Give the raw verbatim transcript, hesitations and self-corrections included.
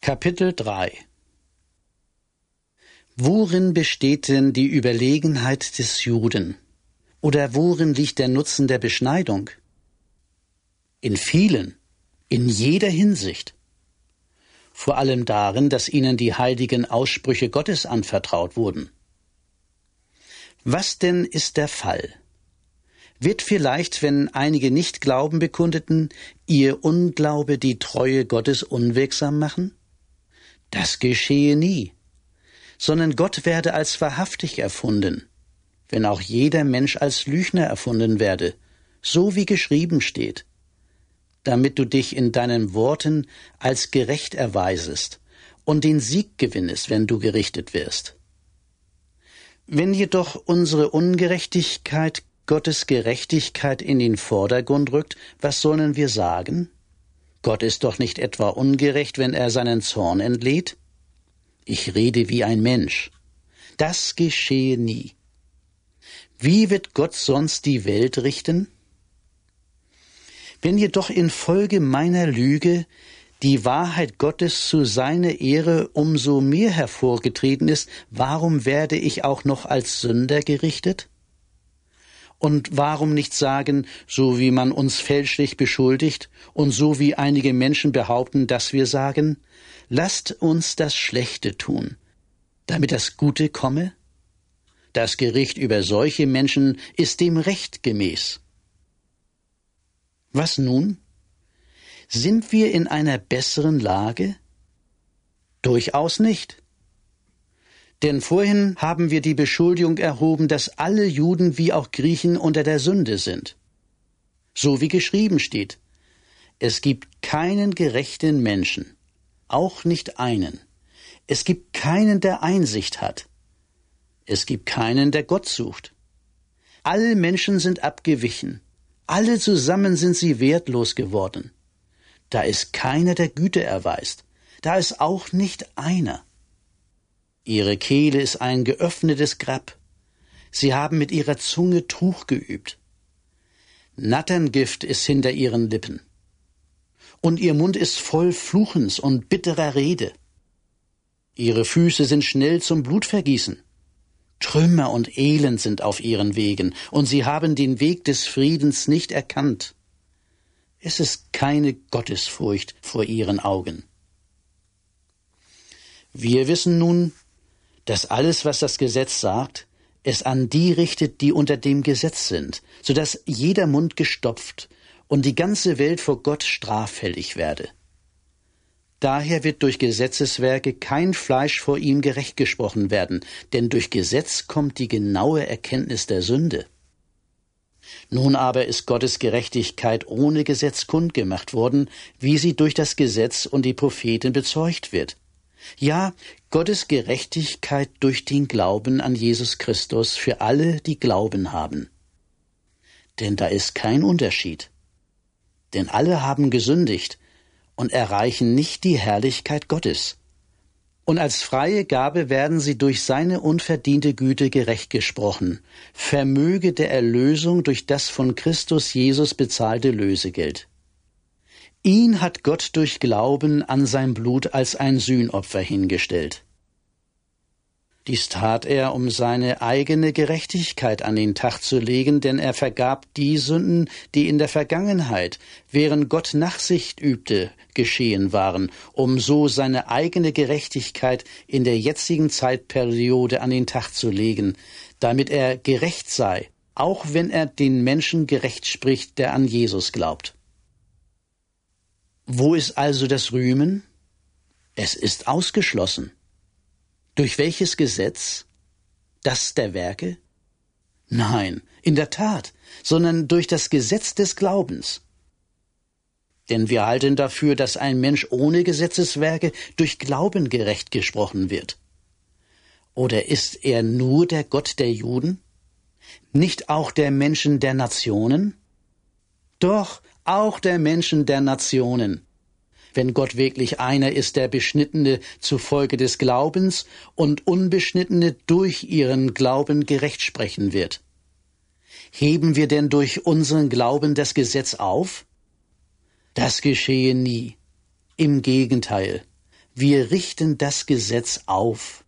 Kapitel drei. Worin besteht denn die Überlegenheit des Juden? Oder worin liegt der Nutzen der Beschneidung? In vielen, in jeder Hinsicht. Vor allem darin, dass ihnen die heiligen Aussprüche Gottes anvertraut wurden. Was denn ist der Fall? Wird vielleicht, wenn einige nicht Glauben bekundeten, ihr Unglaube die Treue Gottes unwirksam machen? Das geschehe nie, sondern Gott werde als wahrhaftig erfunden, wenn auch jeder Mensch als Lügner erfunden werde, so wie geschrieben steht, damit du dich in deinen Worten als gerecht erweisest und den Sieg gewinnest, wenn du gerichtet wirst. Wenn jedoch unsere Ungerechtigkeit Gottes Gerechtigkeit in den Vordergrund rückt, was sollen wir sagen? Gott ist doch nicht etwa ungerecht, wenn er seinen Zorn entlädt? Ich rede wie ein Mensch. Das geschehe nie. Wie wird Gott sonst die Welt richten? Wenn jedoch infolge meiner Lüge die Wahrheit Gottes zu seiner Ehre umso mehr hervorgetreten ist, warum werde ich auch noch als Sünder gerichtet? Und warum nicht sagen, so wie man uns fälschlich beschuldigt und so wie einige Menschen behaupten, dass wir sagen, lasst uns das Schlechte tun, damit das Gute komme? Das Gericht über solche Menschen ist dem Recht gemäß. Was nun? Sind wir in einer besseren Lage? Durchaus nicht. Denn vorhin haben wir die Beschuldigung erhoben, dass alle Juden wie auch Griechen unter der Sünde sind. So wie geschrieben steht, es gibt keinen gerechten Menschen, auch nicht einen. Es gibt keinen, der Einsicht hat. Es gibt keinen, der Gott sucht. Alle Menschen sind abgewichen. Alle zusammen sind sie wertlos geworden. Da ist keiner, der Güte erweist. Da ist auch nicht einer. Ihre Kehle ist ein geöffnetes Grab. Sie haben mit ihrer Zunge Trug geübt. Natterngift ist hinter ihren Lippen. Und ihr Mund ist voll Fluchens und bitterer Rede. Ihre Füße sind schnell zum Blutvergießen. Trümmer und Elend sind auf ihren Wegen, und sie haben den Weg des Friedens nicht erkannt. Es ist keine Gottesfurcht vor ihren Augen. Wir wissen nun, dass alles, was das Gesetz sagt, es an die richtet, die unter dem Gesetz sind, so dass jeder Mund gestopft und die ganze Welt vor Gott straffällig werde. Daher wird durch Gesetzeswerke kein Fleisch vor ihm gerecht gesprochen werden, denn durch Gesetz kommt die genaue Erkenntnis der Sünde. Nun aber ist Gottes Gerechtigkeit ohne Gesetz kundgemacht worden, wie sie durch das Gesetz und die Propheten bezeugt wird. Ja, Gottes Gerechtigkeit durch den Glauben an Jesus Christus für alle, die Glauben haben. Denn da ist kein Unterschied. Denn alle haben gesündigt und erreichen nicht die Herrlichkeit Gottes. Und als freie Gabe werden sie durch seine unverdiente Güte gerecht gesprochen, Vermöge der Erlösung durch das von Christus Jesus bezahlte Lösegeld. Ihn hat Gott durch Glauben an sein Blut als ein Sühnopfer hingestellt. Dies tat er, um seine eigene Gerechtigkeit an den Tag zu legen, denn er vergab die Sünden, die in der Vergangenheit, während Gott Nachsicht übte, geschehen waren, um so seine eigene Gerechtigkeit in der jetzigen Zeitperiode an den Tag zu legen, damit er gerecht sei, auch wenn er den Menschen gerecht spricht, der an Jesus glaubt. Wo ist also das Rühmen? Es ist ausgeschlossen. Durch welches Gesetz? Das der Werke? Nein, in der Tat, sondern durch das Gesetz des Glaubens. Denn wir halten dafür, dass ein Mensch ohne Gesetzeswerke durch Glauben gerecht gesprochen wird. Oder ist er nur der Gott der Juden? Nicht auch der Menschen der Nationen? Doch, auch der Menschen der Nationen. Wenn Gott wirklich einer ist, der Beschnittene zufolge des Glaubens und Unbeschnittene durch ihren Glauben gerecht sprechen wird. Heben wir denn durch unseren Glauben das Gesetz auf? Das geschehe nie. Im Gegenteil. Wir richten das Gesetz auf,